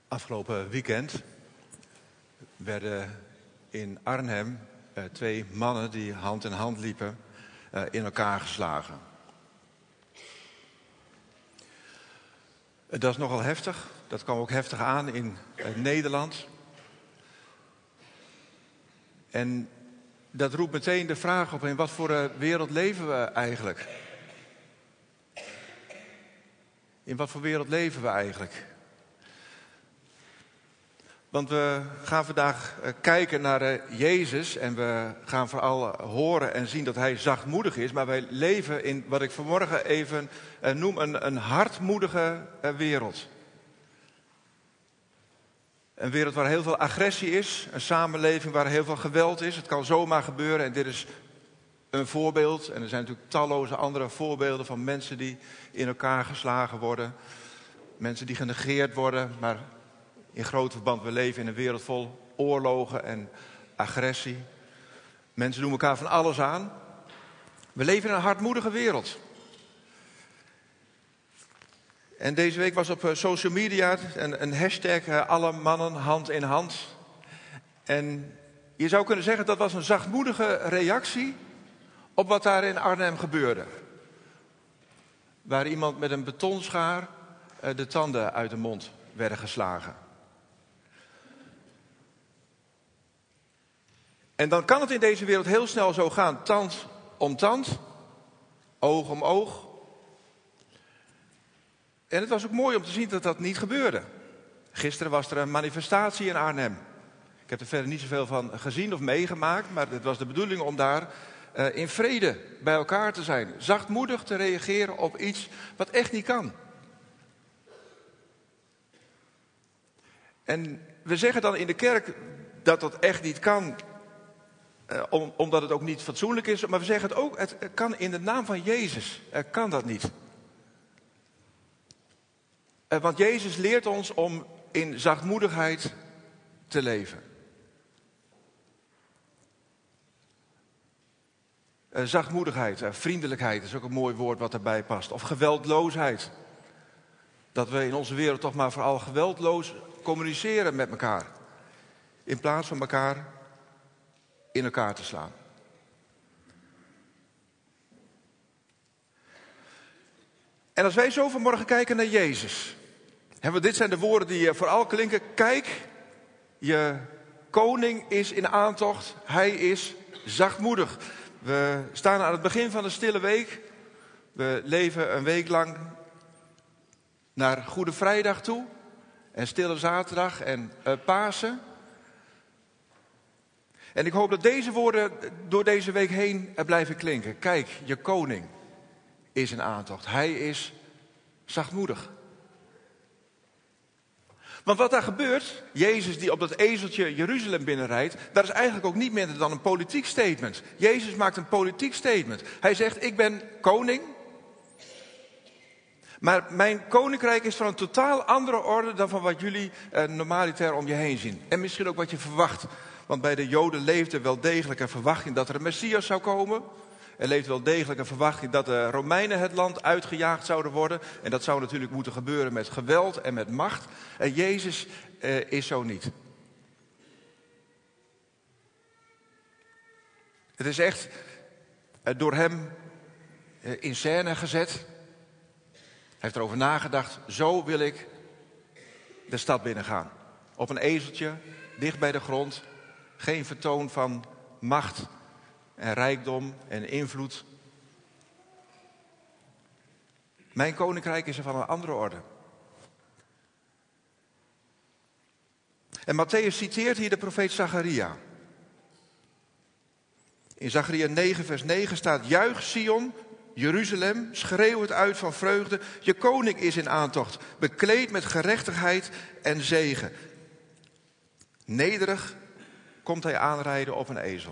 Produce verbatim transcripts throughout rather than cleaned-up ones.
Afgelopen weekend werden in Arnhem uh, twee mannen die hand in hand liepen uh, in elkaar geslagen. Uh, dat is nogal heftig. Dat kwam ook heftig aan in uh, Nederland. En dat roept meteen de vraag op: in wat voor uh, wereld leven we eigenlijk? In wat voor wereld leven we eigenlijk? Want we gaan vandaag uh, kijken naar uh, Jezus en we gaan vooral uh, horen en zien dat hij zachtmoedig is. Maar wij leven in wat ik vanmorgen even uh, noem een, een hardmoedige uh, wereld. Een wereld waar heel veel agressie is, een samenleving waar heel veel geweld is. Het kan zomaar gebeuren en dit is een voorbeeld. En er zijn natuurlijk talloze andere voorbeelden van mensen die in elkaar geslagen worden. Mensen die genegeerd worden, maar in groot verband, we leven in een wereld vol oorlogen en agressie. Mensen doen elkaar van alles aan. We leven in een hardmoedige wereld. En deze week was op social media een, een hashtag, alle mannen hand in hand. En je zou kunnen zeggen dat was een zachtmoedige reactie op wat daar in Arnhem gebeurde. Waar iemand met een betonschaar de tanden uit de mond werden geslagen. En dan kan het in deze wereld heel snel zo gaan. Tand om tand. Oog om oog. En het was ook mooi om te zien dat dat niet gebeurde. Gisteren was er een manifestatie in Arnhem. Ik heb er verder niet zoveel van gezien of meegemaakt. Maar het was de bedoeling om daar uh, in vrede bij elkaar te zijn. Zachtmoedig te reageren op iets wat echt niet kan. En we zeggen dan in de kerk dat dat echt niet kan. Uh, om, omdat het ook niet fatsoenlijk is. Maar we zeggen het ook, het kan in de naam van Jezus. Uh, kan dat niet. Uh, want Jezus leert ons om in zachtmoedigheid te leven. Uh, zachtmoedigheid, uh, vriendelijkheid is ook een mooi woord wat erbij past. Of geweldloosheid. Dat we in onze wereld toch maar vooral geweldloos communiceren met elkaar. In plaats van elkaar in elkaar te slaan. En als wij zo vanmorgen kijken naar Jezus. Hebben we, dit zijn de woorden die vooral klinken. Kijk, je koning is in aantocht. Hij is zachtmoedig. We staan aan het begin van de stille week. We leven een week lang naar Goede Vrijdag toe. En Stille Zaterdag en uh, Pasen. En ik hoop dat deze woorden door deze week heen blijven klinken. Kijk, je koning is in aantocht. Hij is zachtmoedig. Want wat daar gebeurt, Jezus die op dat ezeltje Jeruzalem binnenrijdt, dat is eigenlijk ook niet minder dan een politiek statement. Jezus maakt een politiek statement. Hij zegt, ik ben koning. Maar mijn koninkrijk is van een totaal andere orde dan van wat jullie eh, normaliter om je heen zien. En misschien ook wat je verwacht. Want bij de Joden leefde wel degelijk een verwachting dat er een Messias zou komen. Er leefde wel degelijk een verwachting dat de Romeinen het land uitgejaagd zouden worden. En dat zou natuurlijk moeten gebeuren met geweld en met macht. En Jezus eh, is zo niet. Het is echt eh, door hem eh, in scène gezet. Hij heeft erover nagedacht, zo wil ik de stad binnengaan. Op een ezeltje, dicht bij de grond. Geen vertoon van macht en rijkdom en invloed. Mijn koninkrijk is er van een andere orde. En Matthäus citeert hier de profeet Zacharia. In Zacharia negen vers negen staat: Juich Sion, Jeruzalem, schreeuw het uit van vreugde. Je koning is in aantocht, bekleed met gerechtigheid en zegen. Nederig komt hij aanrijden op een ezel.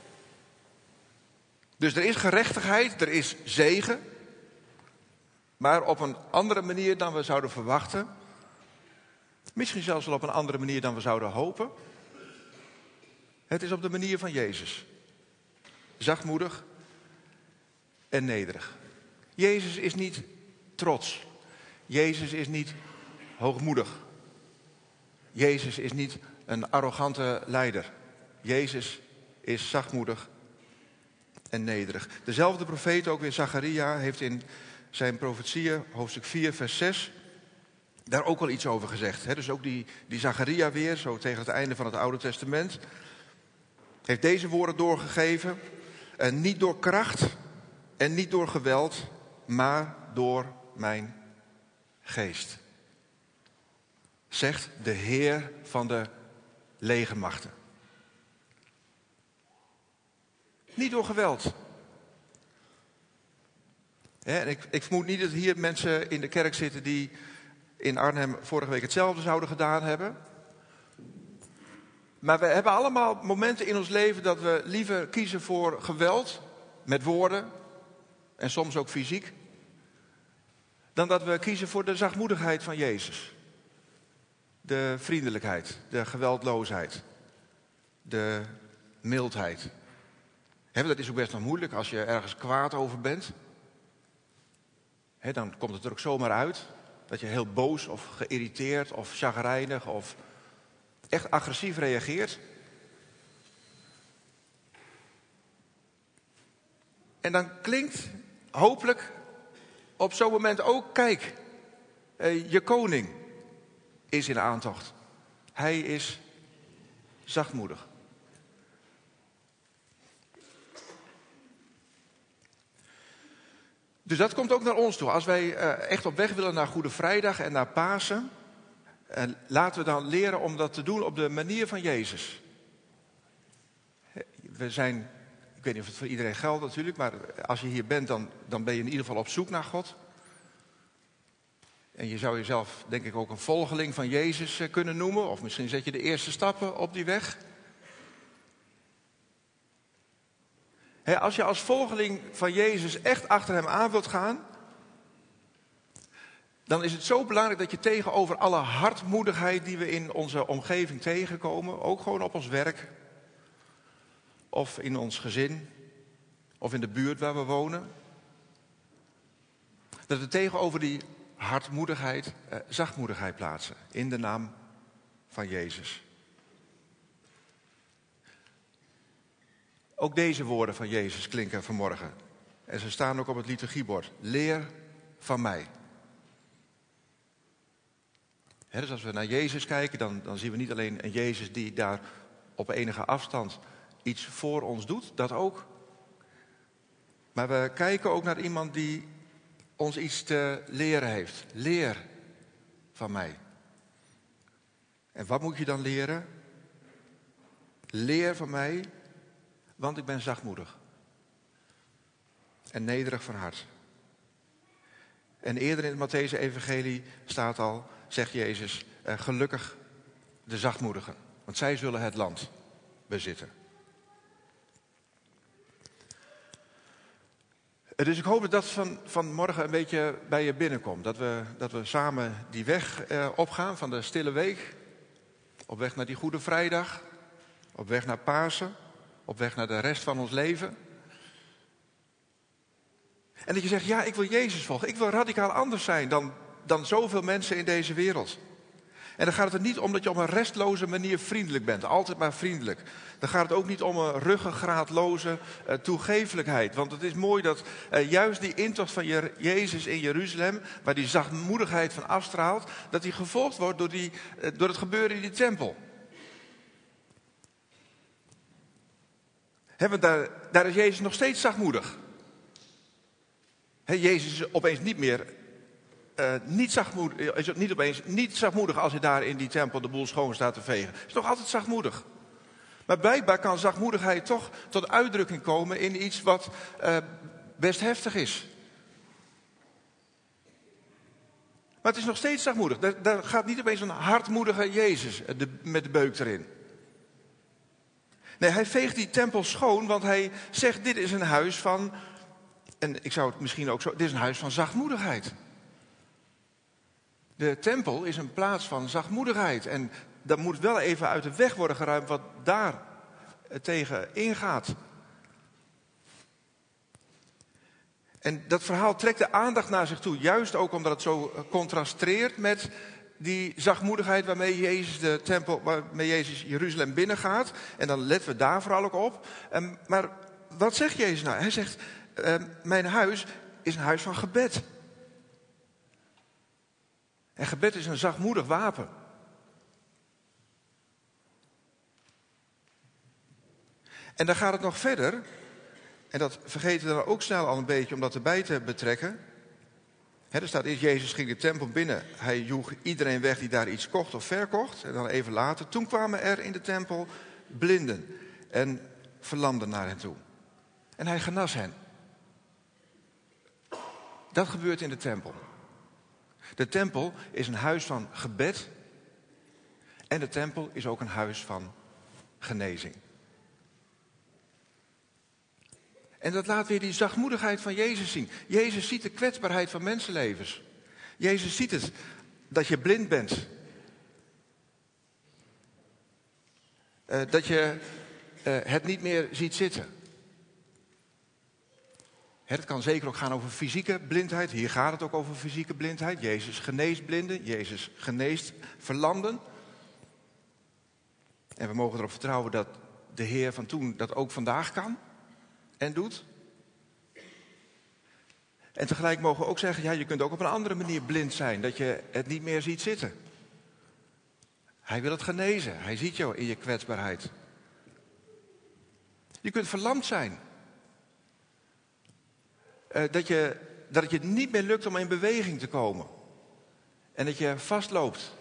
Dus er is gerechtigheid, er is zegen. Maar op een andere manier dan we zouden verwachten. Misschien zelfs wel op een andere manier dan we zouden hopen. Het is op de manier van Jezus. Zachtmoedig en nederig. Jezus is niet trots. Jezus is niet hoogmoedig. Jezus is niet een arrogante leider. Jezus is zachtmoedig en nederig. Dezelfde profeet, ook weer Zacharia, heeft in zijn profetieën, hoofdstuk vier, vers zes... daar ook al iets over gezegd. Hè? Dus ook die, die Zacharia weer, zo tegen het einde van het Oude Testament, heeft deze woorden doorgegeven. En niet door kracht en niet door geweld, maar door mijn geest. Zegt de Heer van de legermachten. Niet door geweld. Ja, en ik, ik vermoed niet dat hier mensen in de kerk zitten die in Arnhem vorige week hetzelfde zouden gedaan hebben. Maar we hebben allemaal momenten in ons leven dat we liever kiezen voor geweld, met woorden en soms ook fysiek, dan dat we kiezen voor de zachtmoedigheid van Jezus. De vriendelijkheid, de geweldloosheid, de mildheid. He, dat is ook best wel moeilijk als je ergens kwaad over bent. He, dan komt het er ook zomaar uit dat je heel boos of geïrriteerd of chagrijnig of echt agressief reageert. En dan klinkt hopelijk op zo'n moment ook, kijk, eh, je koning is in aantocht. Hij is zachtmoedig. Dus dat komt ook naar ons toe. Als wij uh, echt op weg willen naar Goede Vrijdag en naar Pasen, uh, laten we dan leren om dat te doen op de manier van Jezus. We zijn, ik weet niet of het voor iedereen geldt natuurlijk, maar als je hier bent, dan, dan ben je in ieder geval op zoek naar God. En je zou jezelf, denk ik, ook een volgeling van Jezus uh, kunnen noemen. Of misschien zet je de eerste stappen op die weg. He, als je als volgeling van Jezus echt achter hem aan wilt gaan, dan is het zo belangrijk dat je tegenover alle hardmoedigheid die we in onze omgeving tegenkomen, ook gewoon op ons werk, of in ons gezin, of in de buurt waar we wonen, dat we tegenover die hardmoedigheid eh, zachtmoedigheid plaatsen, in de naam van Jezus. Ook deze woorden van Jezus klinken vanmorgen. En ze staan ook op het liturgiebord. Leer van mij. He, dus als we naar Jezus kijken, dan, dan zien we niet alleen een Jezus die daar op enige afstand iets voor ons doet. Dat ook. Maar we kijken ook naar iemand die ons iets te leren heeft. Leer van mij. En wat moet je dan leren? Leer van mij, want ik ben zachtmoedig. En nederig van hart. En eerder in het Mattheüs-evangelie staat al, zegt Jezus, eh, gelukkig de zachtmoedigen. Want zij zullen het land bezitten. Dus ik hoop dat dat van, van morgen een beetje bij je binnenkomt. Dat we, dat we samen die weg eh, opgaan van de stille week. Op weg naar die Goede Vrijdag. Op weg naar Pasen. Op weg naar de rest van ons leven. En dat je zegt, ja, ik wil Jezus volgen. Ik wil radicaal anders zijn dan, dan zoveel mensen in deze wereld. En dan gaat het er niet om dat je op een restloze manier vriendelijk bent. Altijd maar vriendelijk. Dan gaat het ook niet om een ruggengraatloze uh, toegeeflijkheid. Want het is mooi dat uh, juist die intocht van Je- Jezus in Jeruzalem, waar die zachtmoedigheid van afstraalt, dat die gevolgd wordt door, die, uh, door het gebeuren in die tempel. He, want daar, daar is Jezus nog steeds zachtmoedig. He, Jezus is opeens niet meer uh, niet, zachtmoedig, is niet opeens niet zachtmoedig als hij daar in die tempel de boel schoon staat te vegen. Hij is nog altijd zachtmoedig. Maar blijkbaar kan zachtmoedigheid toch tot uitdrukking komen in iets wat uh, best heftig is. Maar het is nog steeds zachtmoedig. Daar, daar gaat niet opeens een hardmoedige Jezus de, met de beuk erin. Nee, hij veegt die tempel schoon, want hij zegt, dit is een huis van, en ik zou het misschien ook zo, dit is een huis van zachtmoedigheid. De tempel is een plaats van zachtmoedigheid. En dat moet wel even uit de weg worden geruimd wat daar tegen ingaat. En dat verhaal trekt de aandacht naar zich toe. Juist ook omdat het zo contrasteert met die zachtmoedigheid waarmee Jezus de tempel, waarmee Jezus Jeruzalem binnengaat. En dan letten we daar vooral ook op. Um, maar wat zegt Jezus nou? Hij zegt, uh, mijn huis is een huis van gebed. En gebed is een zachtmoedig wapen. En dan gaat het nog verder. En dat vergeten we dan ook snel al een beetje om dat erbij te betrekken. He, er staat eerst, Jezus ging de tempel binnen. Hij joeg iedereen weg die daar iets kocht of verkocht. En dan even later, toen kwamen er in de tempel blinden en verlamden naar hen toe. En hij genas hen. Dat gebeurt in de tempel. De tempel is een huis van gebed. En de tempel is ook een huis van genezing. En dat laat weer die zachtmoedigheid van Jezus zien. Jezus ziet de kwetsbaarheid van mensenlevens. Jezus ziet het, dat je blind bent. Uh, dat je uh, het niet meer ziet zitten. Het kan zeker ook gaan over fysieke blindheid. Hier gaat het ook over fysieke blindheid. Jezus geneest blinden. Jezus geneest verlamden. En we mogen erop vertrouwen dat de Heer van toen dat ook vandaag kan en doet. En tegelijk mogen we ook zeggen, ja, je kunt ook op een andere manier blind zijn. Dat je het niet meer ziet zitten. Hij wil het genezen. Hij ziet jou in je kwetsbaarheid. Je kunt verlamd zijn. Uh, dat, je, dat het je niet meer lukt om in beweging te komen. En dat je vastloopt.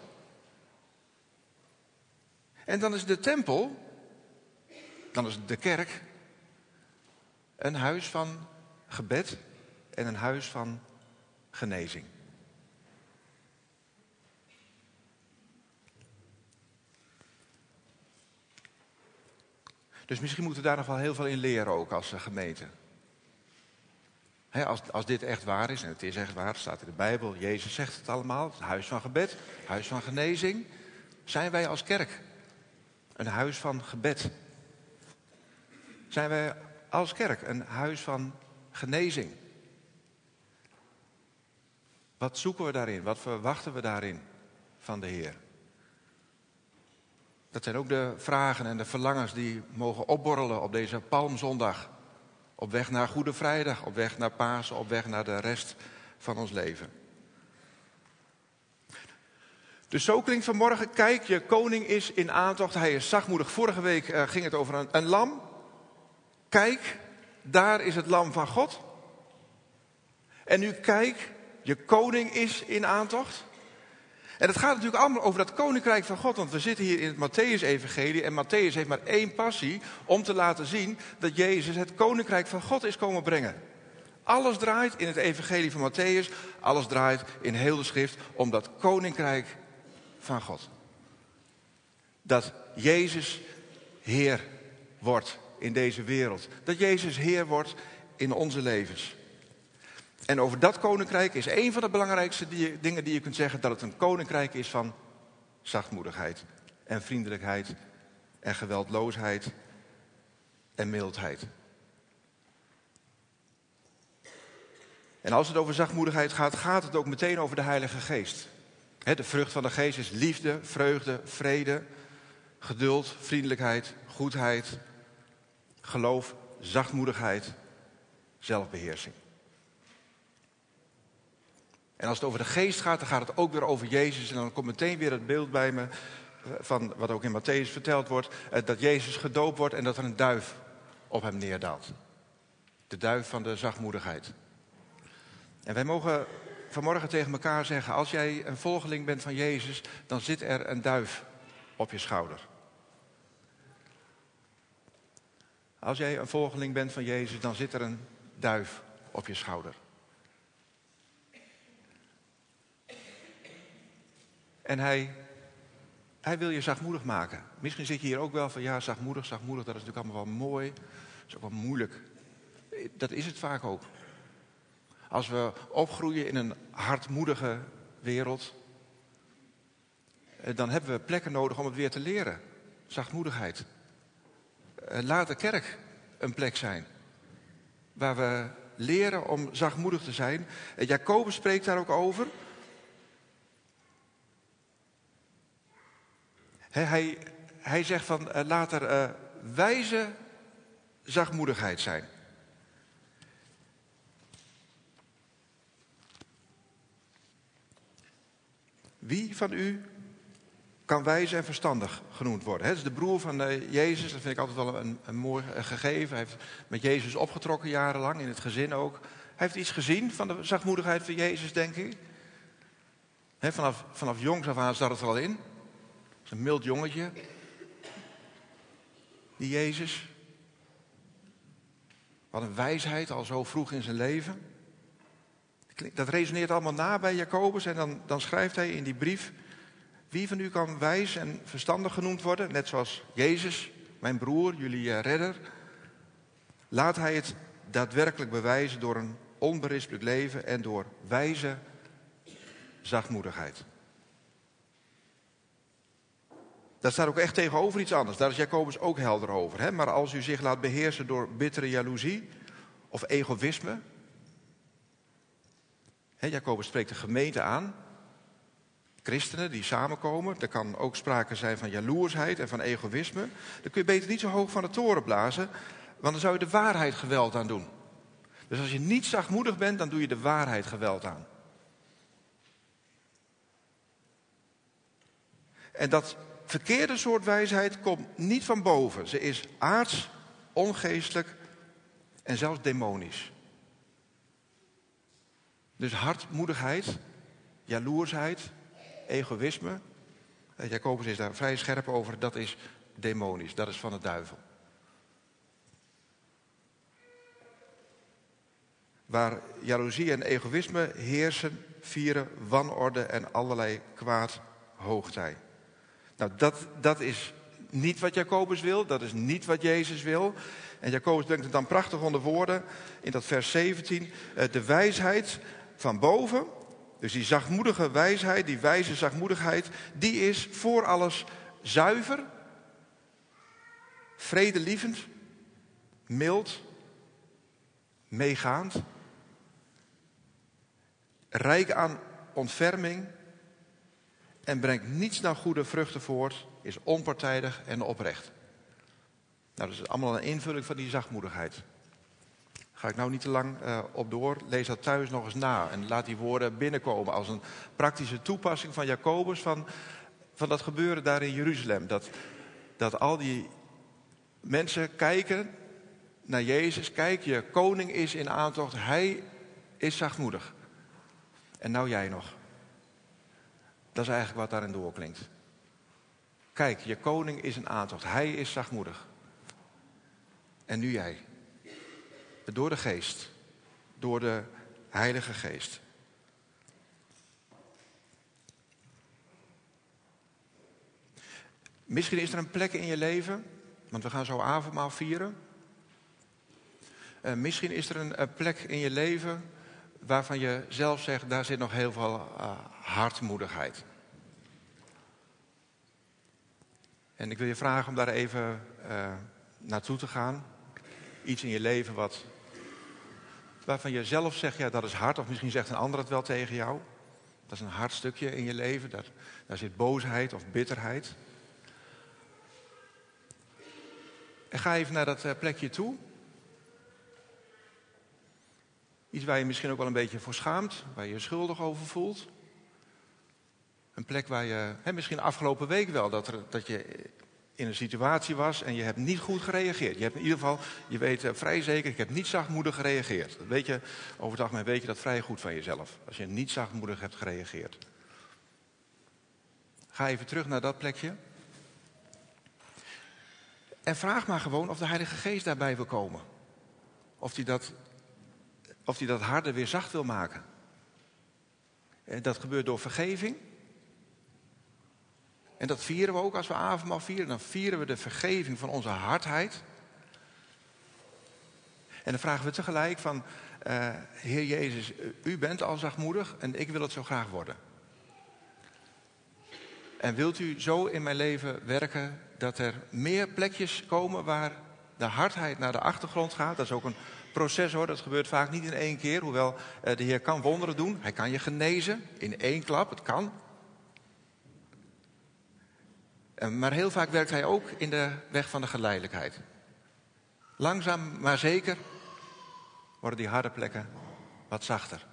En dan is de tempel, dan is de kerk, een huis van gebed en een huis van genezing. Dus misschien moeten we daar nog wel heel veel in leren ook als gemeente. He, als, als dit echt waar is, en het is echt waar, het staat in de Bijbel, Jezus zegt het allemaal, het huis van gebed, huis van genezing, zijn wij als kerk een huis van gebed. Zijn wij als kerk een huis van genezing. Wat zoeken we daarin? Wat verwachten we daarin van de Heer? Dat zijn ook de vragen en de verlangens die mogen opborrelen op deze Palmzondag. Op weg naar Goede Vrijdag, op weg naar Pasen, op weg naar de rest van ons leven. Dus zo klinkt vanmorgen, kijk, je koning is in aantocht, hij is zachtmoedig. Vorige week uh, ging het over een, een lam. Kijk, daar is het lam van God. En nu kijk, je koning is in aantocht. En het gaat natuurlijk allemaal over dat koninkrijk van God. Want we zitten hier in het Mattheüs-evangelie. En Matthäus heeft maar één passie om te laten zien dat Jezus het koninkrijk van God is komen brengen. Alles draait in het evangelie van Matthäus, alles draait in heel de schrift om dat koninkrijk van God. Dat Jezus Heer wordt in deze wereld. Dat Jezus Heer wordt in onze levens. En over dat koninkrijk is een van de belangrijkste die, dingen die je kunt zeggen, dat het een koninkrijk is van zachtmoedigheid en vriendelijkheid en geweldloosheid en mildheid. En als het over zachtmoedigheid gaat, gaat het ook meteen over de Heilige Geest. He, de vrucht van de Geest is liefde, vreugde, vrede, geduld, vriendelijkheid, goedheid, geloof, zachtmoedigheid, zelfbeheersing. En als het over de Geest gaat, dan gaat het ook weer over Jezus. En dan komt meteen weer het beeld bij me van wat ook in Matthäus verteld wordt, dat Jezus gedoopt wordt en dat er een duif op hem neerdaalt. De duif van de zachtmoedigheid. En wij mogen vanmorgen tegen elkaar zeggen, als jij een volgeling bent van Jezus, dan zit er een duif op je schouder. Als jij een volgeling bent van Jezus, dan zit er een duif op je schouder. En hij, hij wil je zachtmoedig maken. Misschien zit je hier ook wel van, ja, zachtmoedig, zachtmoedig, dat is natuurlijk allemaal wel mooi. Dat is ook wel moeilijk. Dat is het vaak ook. Als we opgroeien in een hardmoedige wereld, dan hebben we plekken nodig om het weer te leren. Zachtmoedigheid. Laat de kerk een plek zijn waar we leren om zachtmoedig te zijn. Jacobus spreekt daar ook over. He, hij, hij zegt van uh, laat er uh, wijze zachtmoedigheid zijn. Wie van u kan wijs en verstandig genoemd worden? Het is de broer van uh, Jezus, dat vind ik altijd wel een, een mooi uh, gegeven. Hij heeft met Jezus opgetrokken jarenlang, in het gezin ook. Hij heeft iets gezien van de zachtmoedigheid van Jezus, denk ik. He, vanaf, vanaf jongs af aan zat het er al in. Het is een mild jongetje. Die Jezus. Wat een wijsheid, al zo vroeg in zijn leven. Dat resoneert allemaal na bij Jacobus. En dan, dan schrijft hij in die brief: wie van u kan wijs en verstandig genoemd worden? Net zoals Jezus, mijn broer, jullie uh, redder. Laat hij het daadwerkelijk bewijzen door een onberispelijk leven en door wijze zachtmoedigheid. Dat staat ook echt tegenover iets anders. Daar is Jacobus ook helder over. Hè? Maar als u zich laat beheersen door bittere jaloezie of egoïsme. Hè, Jacobus spreekt de gemeente aan. Christenen die samenkomen. Er kan ook sprake zijn van jaloersheid en van egoïsme. Dan kun je beter niet zo hoog van de toren blazen. Want dan zou je de waarheid geweld aan doen. Dus als je niet zachtmoedig bent, dan doe je de waarheid geweld aan. En dat verkeerde soort wijsheid komt niet van boven. Ze is aards, ongeestelijk en zelfs demonisch. Dus hardmoedigheid, jaloersheid, egoïsme. Jacobus is daar vrij scherp over. Dat is demonisch, dat is van de duivel. Waar jaloezie en egoïsme heersen, vieren wanorde en allerlei kwaad hoogtij. Nou, dat, dat is niet wat Jacobus wil, dat is niet wat Jezus wil. En Jacobus brengt het dan prachtig onder woorden in dat vers zeventien. De wijsheid van boven, dus die zachtmoedige wijsheid, die wijze zachtmoedigheid, die is voor alles zuiver, vredelievend, mild, meegaand, rijk aan ontferming en brengt niets dan goede vruchten voort, is onpartijdig en oprecht. Nou, dat is allemaal een invulling van die zachtmoedigheid. Daar ga ik nou niet te lang uh, op door. Lees dat thuis nog eens na en laat die woorden binnenkomen als een praktische toepassing van Jacobus van, van dat gebeuren daar in Jeruzalem. Dat, dat al die mensen kijken naar Jezus. Kijk, je koning is in aantocht, hij is zachtmoedig. En nou jij nog. Dat is eigenlijk wat daarin doorklinkt. Kijk, je koning is in aantocht. Hij is zachtmoedig. En nu jij. Door de geest. Door de Heilige Geest. Misschien is er een plek in je leven. Want we gaan zo avondmaal vieren. Uh, misschien is er een, een plek in je leven waarvan je zelf zegt, daar zit nog heel veel uh, hardmoedigheid. En ik wil je vragen om daar even uh, naartoe te gaan. Iets in je leven wat, waarvan je zelf zegt, ja, dat is hard. Of misschien zegt een ander het wel tegen jou. Dat is een hard stukje in je leven. Dat, daar zit boosheid of bitterheid. En ga even naar dat uh, plekje toe. Iets waar je misschien ook wel een beetje voor schaamt. Waar je je schuldig over voelt. Een plek waar je, hè, misschien afgelopen week wel, dat, er, dat je in een situatie was en je hebt niet goed gereageerd. Je hebt in ieder geval, je weet uh, vrij zeker, ik heb niet zachtmoedig gereageerd. Dat weet je, over het algemeen weet je dat vrij goed van jezelf. Als je niet zachtmoedig hebt gereageerd. Ga even terug naar dat plekje. En vraag maar gewoon of de Heilige Geest daarbij wil komen. Of die dat, of die dat harder weer zacht wil maken. En dat gebeurt door vergeving. En dat vieren we ook als we avondmaal vieren. Dan vieren we de vergeving van onze hardheid. En dan vragen we tegelijk van, uh, Heer Jezus, u bent al zachtmoedig en ik wil het zo graag worden. En wilt u zo in mijn leven werken dat er meer plekjes komen waar de hardheid naar de achtergrond gaat. Dat is ook een proces hoor, dat gebeurt vaak niet in één keer. Hoewel uh, de Heer kan wonderen doen. Hij kan je genezen in één klap, het kan. Maar heel vaak werkt hij ook in de weg van de geleidelijkheid. Langzaam, maar zeker worden die harde plekken wat zachter.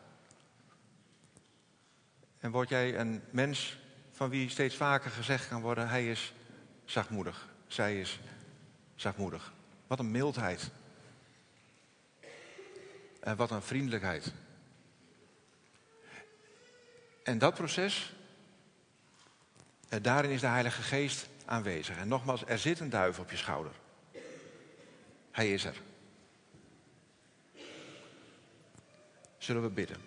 En word jij een mens van wie steeds vaker gezegd kan worden, hij is zachtmoedig, zij is zachtmoedig. Wat een mildheid. En wat een vriendelijkheid. En dat proces, daarin is de Heilige Geest aanwezig. En nogmaals, er zit een duif op je schouder. Hij is er. Zullen we bidden?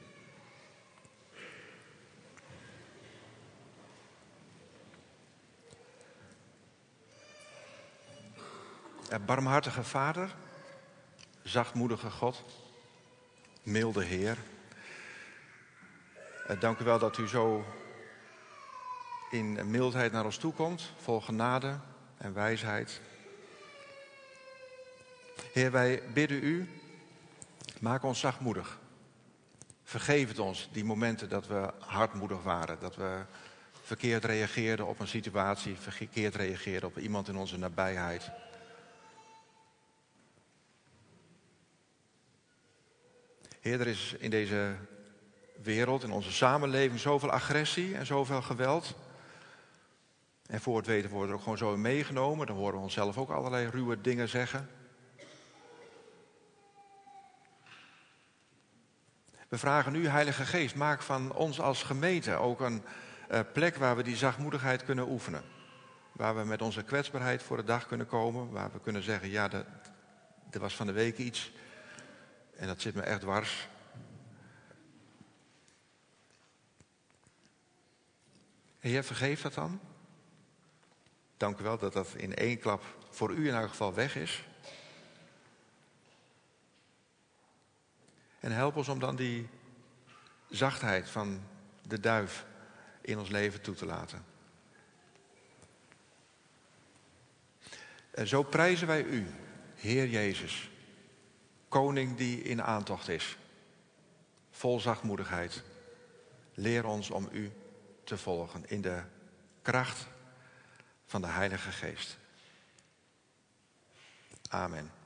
Barmhartige Vader, zachtmoedige God, milde Heer. Dank u wel dat u zo in mildheid naar ons toe komt, vol genade en wijsheid. Heer, wij bidden u, maak ons zachtmoedig. Vergeef het ons, die momenten dat we hardmoedig waren, dat we verkeerd reageerden op een situatie, verkeerd reageerden op iemand in onze nabijheid. Heer, er is in deze wereld, in onze samenleving, zoveel agressie en zoveel geweld. En voor het weten worden we er ook gewoon zo in meegenomen. Dan horen we onszelf ook allerlei ruwe dingen zeggen. We vragen u, Heilige Geest, maak van ons als gemeente ook een uh, plek waar we die zachtmoedigheid kunnen oefenen. Waar we met onze kwetsbaarheid voor de dag kunnen komen. Waar we kunnen zeggen, ja, dat, er was van de week iets. En dat zit me echt dwars. Heer, vergeef dat dan. Dank u wel dat dat in één klap voor u in elk geval weg is. En help ons om dan die zachtheid van de duif in ons leven toe te laten. En zo prijzen wij u, Heer Jezus, Koning die in aantocht is, vol zachtmoedigheid. Leer ons om u te volgen in de kracht van de Heilige Geest. Amen.